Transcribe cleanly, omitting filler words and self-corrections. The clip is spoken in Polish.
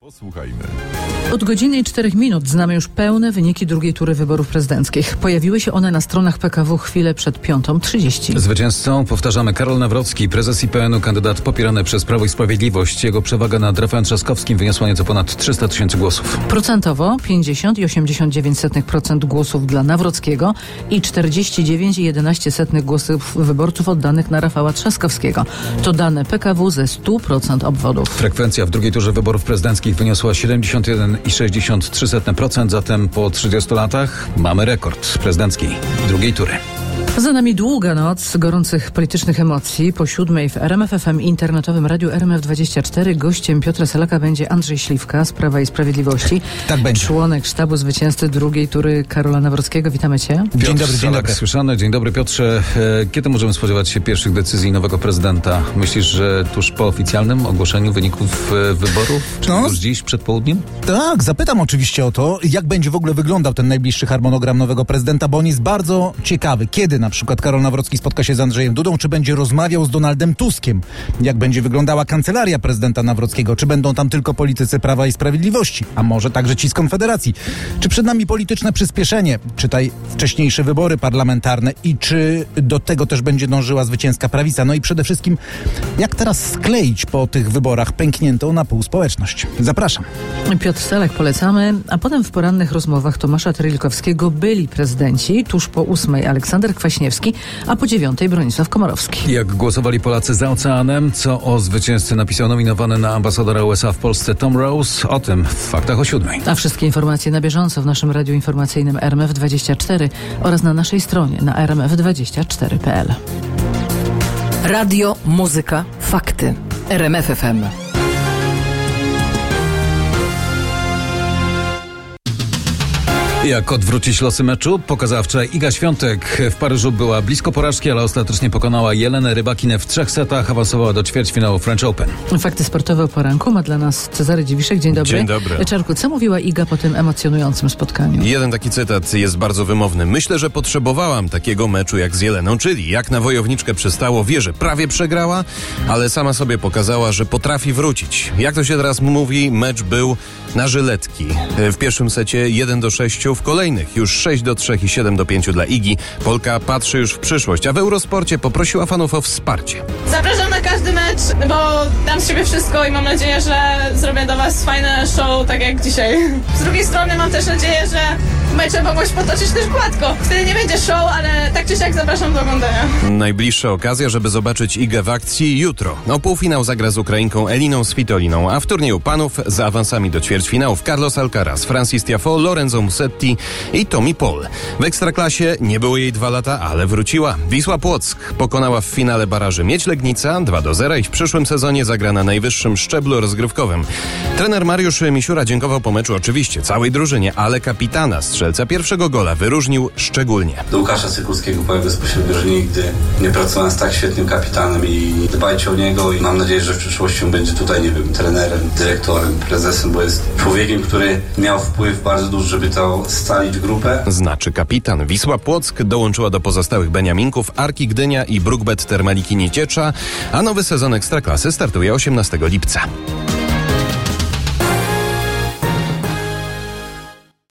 Posłuchajmy. Od godziny i 4 minut znamy już pełne wyniki drugiej tury wyborów prezydenckich. Pojawiły się one na stronach PKW chwilę przed 5:30. Zwycięzcą, powtarzamy, Karol Nawrocki, prezes IPN-u, kandydat popierany przez Prawo i Sprawiedliwość. Jego przewaga nad Rafałem Trzaskowskim wyniosła nieco ponad 300 000 głosów. Procentowo 50,89% głosów dla Nawrockiego i 49,11% głosów wyborców oddanych na Rafała Trzaskowskiego. To dane PKW ze 100% obwodów. Frekwencja w drugiej turze wyborów prezydenckich wyniosła 71,63%, zatem po 30 latach mamy rekord prezydenckiej drugiej tury. Za nami długa noc gorących politycznych emocji. Po 7:00 w RMF FM i internetowym radiu RMF24 gościem Piotra Selaka będzie Andrzej Śliwka z Prawa i Sprawiedliwości. Tak będzie. Członek sztabu zwycięzcy drugiej tury Karola Nawrockiego. Witamy Cię. Dzień dobry, dzień dobry. Słyszany. Dzień dobry, Piotrze. Kiedy możemy spodziewać się pierwszych decyzji nowego prezydenta? Myślisz, że tuż po oficjalnym ogłoszeniu wyników wyborów? Czy już dziś przed południem? Tak, zapytam oczywiście o to, jak będzie w ogóle wyglądał ten najbliższy harmonogram nowego prezydenta, bo on jest bardzo ciekawy. Kiedy na przykład Karol Nawrocki spotka się z Andrzejem Dudą, czy będzie rozmawiał z Donaldem Tuskiem? Jak będzie wyglądała kancelaria prezydenta Nawrockiego? Czy będą tam tylko politycy Prawa i Sprawiedliwości? A może także ci z Konfederacji? Czy przed nami polityczne przyspieszenie? Czytaj wcześniejsze wybory parlamentarne i czy do tego też będzie dążyła zwycięska prawica? No i przede wszystkim, jak teraz skleić po tych wyborach pękniętą na pół społeczność? Zapraszam. Piotr Selak, polecamy, a potem w porannych rozmowach Tomasza Trelikowskiego byli prezydenci. Tuż po 8:00 Aleksander Kwaśniewski, a po 9:00 Bronisław Komorowski. Jak głosowali Polacy za oceanem, co o zwycięzcy napisał nominowany na ambasadora USA w Polsce Tom Rose, o tym w Faktach o 7:00. A wszystkie informacje na bieżąco w naszym radiu informacyjnym RMF24 oraz na naszej stronie na rmf24.pl. Radio, muzyka, fakty. RMF FM. Jak odwrócić losy meczu? Pokazała wczoraj Iga Świątek. W Paryżu była blisko porażki, ale ostatecznie pokonała Jelenę Rybakinę w 3 setach, awansowała do ćwierćfinału French Open. Fakty sportowe o poranku ma dla nas Cezary Dziwiszek. Dzień dobry. Dzień dobry. Czarku, co mówiła Iga po tym emocjonującym spotkaniu? Jeden taki cytat jest bardzo wymowny. Myślę, że potrzebowałam takiego meczu jak z Jeleną, czyli jak na wojowniczkę przystało, wie, że prawie przegrała, ale sama sobie pokazała, że potrafi wrócić. Jak to się teraz mówi, mecz był na żyletki. W pierwszym secie 1-6, w kolejnych już 6-3 i 7-5 dla Igi. Polka patrzy już w przyszłość, a w Eurosporcie poprosiła fanów o wsparcie. Zapraszam na każdy mecz, bo dam z siebie wszystko i mam nadzieję, że zrobię dla was fajne show, tak jak dzisiaj. Z drugiej strony mam też nadzieję, że mecze mogą się potoczyć też gładko. Wtedy nie będzie show, ale tak czy siak zapraszam do oglądania. Najbliższa okazja, żeby zobaczyć Igę w akcji jutro. Półfinał zagra z Ukrainką Eliną Svitoliną, a w turnieju panów z awansami do ćwierćfinałów Carlos Alcaraz, Francis Tiafoe, Lorenzo Musetti i Tommy Paul. W Ekstraklasie nie było jej 2 lata, ale wróciła. Wisła Płock pokonała w finale baraży Miedź Legnica 2-0 i w przyszłym sezonie zagra na najwyższym szczeblu rozgrywkowym. Trener Mariusz Misiura dziękował po meczu oczywiście całej drużynie, ale kapitana, strzelca pierwszego gola wyróżnił szczególnie. Do Łukasza Sykulskiego powiem bezpośrednio, że nigdy nie pracowałem z tak świetnym kapitanem i dbajcie o niego i mam nadzieję, że w przyszłości będzie tutaj, nie wiem, trenerem, dyrektorem, prezesem, bo jest człowiekiem, który miał wpływ bardzo duży, żeby to scalić grupę. Znaczy kapitan. Wisła Płock dołączyła do pozostałych Beniaminków Arki Gdynia i Brukbet Termaliki Nieciecza, a nowy sezon Ekstraklasy startuje 18 lipca.